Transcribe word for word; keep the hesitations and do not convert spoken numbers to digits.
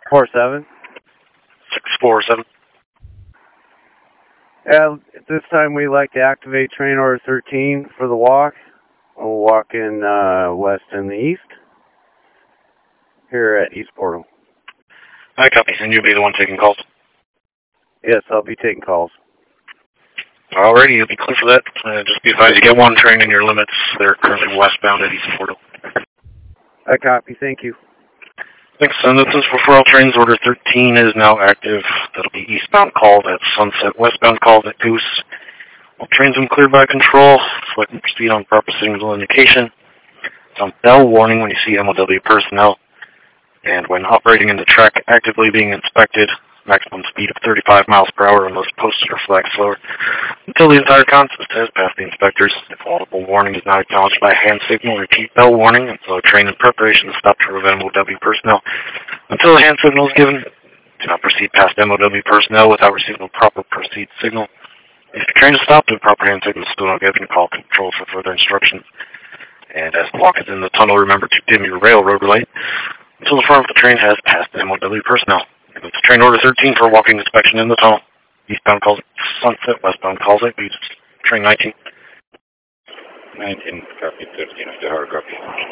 four seven. six four seven. Yeah, at this time we'd like to activate train order thirteen for the walk. We'll walk in uh, west and the east here at East Portal. I copy, and you'll be the one taking calls. Yes, I'll be taking calls. Alrighty, you'll be clear for that. Uh, just be advised you get one train in your limits. They're currently westbound at East Portal. I copy, thank you. Thanks, and this is for all trains. Order thirteen is now active. That'll be eastbound calls at Sunset, westbound calls at Goose. All trains have been cleared by control. Select and proceed on proper signal indication. Sound bell warning when you see M O W personnel. And when operating in the track actively being inspected, maximum speed of thirty-five miles per hour unless posted or flagged slower until the entire consist has passed the inspectors. If audible warning is not acknowledged by hand signal, repeat bell warning until a train in preparation to stop to remove M O W personnel. Until a hand signal is given, do not proceed past M O W personnel without receiving a proper proceed signal. If the train is stopped and proper hand signal is still not given, call control for further instructions. And as the walk is in the tunnel, remember to dim your railroad light until the front of the train has passed M O W personnel. And it's train order thirteen for walking inspection in the tunnel. Eastbound calls at Sunset, westbound calls at Beach. Train nineteen. nineteen, copy, thirteen, after hard copy.